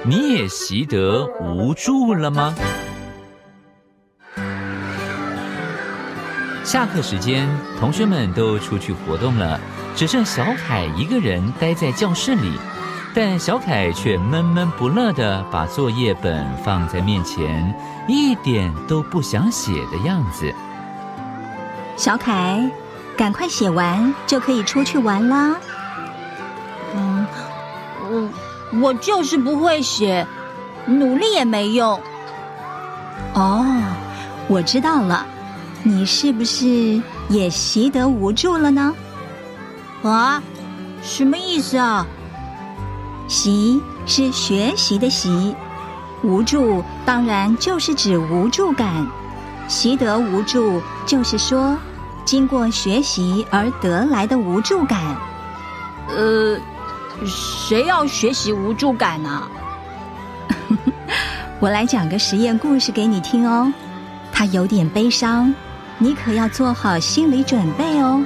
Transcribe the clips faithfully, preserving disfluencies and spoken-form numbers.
你也习得无助了吗？下课时间，同学们都出去活动了，只剩小凯一个人待在教室里。但小凯却闷闷不乐地把作业本放在面前，一点都不想写的样子。 小凯，赶快写完就可以出去玩啦。 嗯，我我就是不会写，努力也没用。 哦，我知道了，你是不是也习得无助了呢？ 啊，什么意思啊？ 习是学习的习，无助当然就是指无助感。习得无助就是说，经过学习而得来的无助感。 呃，谁要学习无助感啊？ 我来讲个实验故事给你听哦，它有点悲伤，你可要做好心理准备哦。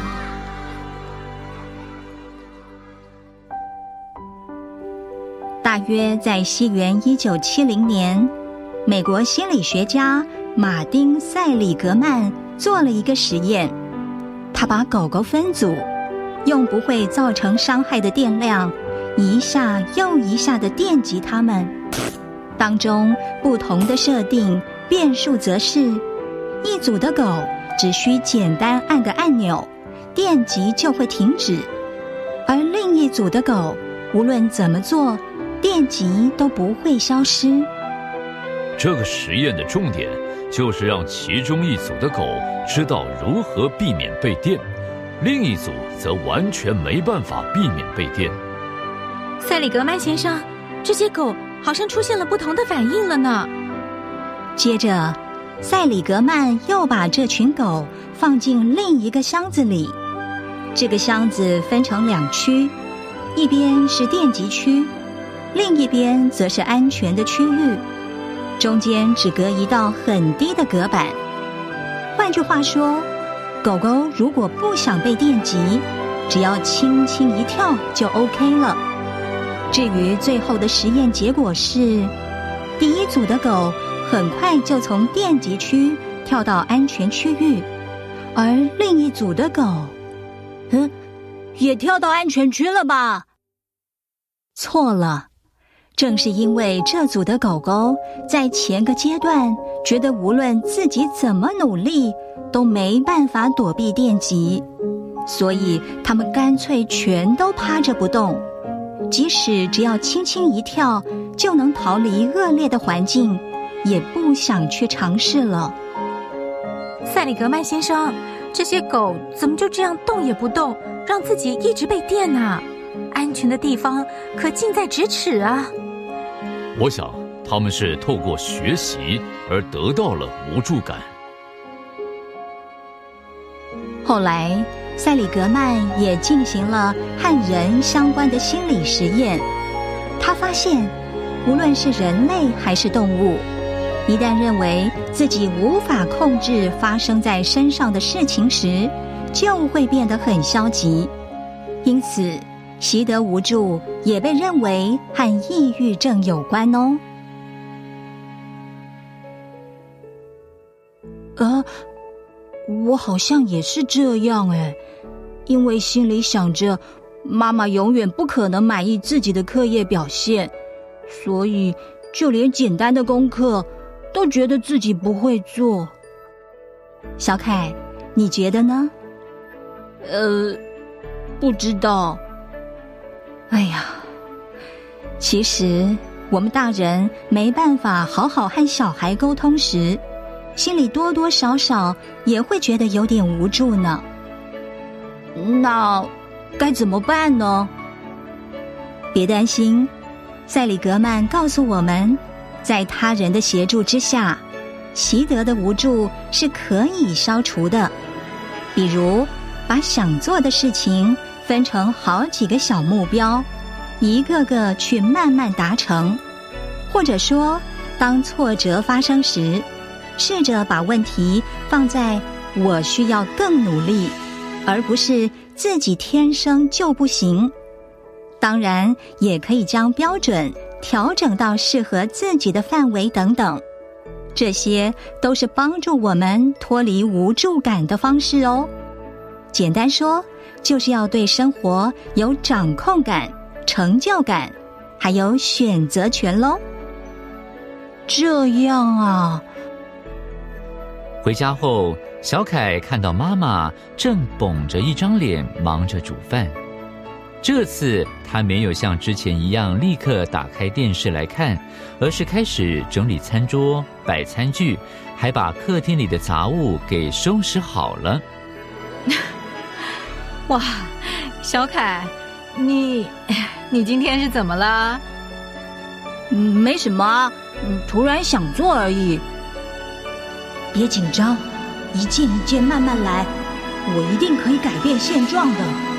大约在西元一九七零年，美国心理学家马丁·塞里格曼做了一个实验，他把狗狗分组，用不会造成伤害的电量一下又一下地电击它们。当中不同的设定变数则是，一组的狗只需简单按个按钮，电击就会停止，而另一组的狗无论怎么做，电击都不会消失。 这个实验的重点就是让其中一组的狗知道如何避免被电，另一组则完全没办法避免被电。 塞里格曼先生，这些狗好像出现了不同的反应了呢。 接着，塞里格曼又把这群狗放进另一个箱子里，这个箱子分成两区，一边是电击区，另一边则是安全的区域，中间只隔一道很低的隔板。换句话说，狗狗如果不想被电击，只要轻轻一跳就 OK 了。至于最后的实验结果是，第一组的狗很快就从电击区跳到安全区域，而另一组的狗， 嗯，也跳到安全区了吧？ 错了。正是因为这组的狗狗在前个阶段觉得无论自己怎么努力都没办法躲避电击，所以他们干脆全都趴着不动，即使只要轻轻一跳就能逃离恶劣的环境，也不想去尝试了。 塞里格曼先生，这些狗怎么就这样动也不动，让自己一直被电啊？安全的地方可近在咫尺啊！ 我想他们是透过学习而得到了无助感。 后来，塞里格曼也进行了和人相关的心理实验。他发现，无论是人类还是动物，一旦认为自己无法控制发生在身上的事情时，就会变得很消极。因此，习得无助也被认为和抑郁症有关哦。 呃，我好像也是这样哎，因为心里想着妈妈永远不可能满意自己的课业表现，所以就连简单的功课都觉得自己不会做。 小凯，你觉得呢？ 呃，不知道。 哎呀，其实我们大人没办法好好和小孩沟通时，心里多多少少也会觉得有点无助呢。 那该怎么办呢？ 别担心，塞里格曼告诉我们，在他人的协助之下，习得的无助是可以消除的。比如，把想做的事情分成好几个小目标，一个个去慢慢达成。或者说，当挫折发生时，试着把问题放在我需要更努力，而不是自己天生就不行。当然，也可以将标准调整到适合自己的范围等等，这些都是帮助我们脱离无助感的方式哦。简单说，就是要对生活有掌控感、成就感，还有选择权咯。 这样啊。 回家后，小凯看到妈妈正绷着一张脸忙着煮饭。这次他没有像之前一样立刻打开电视来看，而是开始整理餐桌、摆餐具，还把客厅里的杂物给收拾好了。 哇，小凯，你你今天是怎么了？ 嗯，没什么啊，嗯，突然想做而已。 别紧张，一件一件慢慢来，我一定可以改变现状的。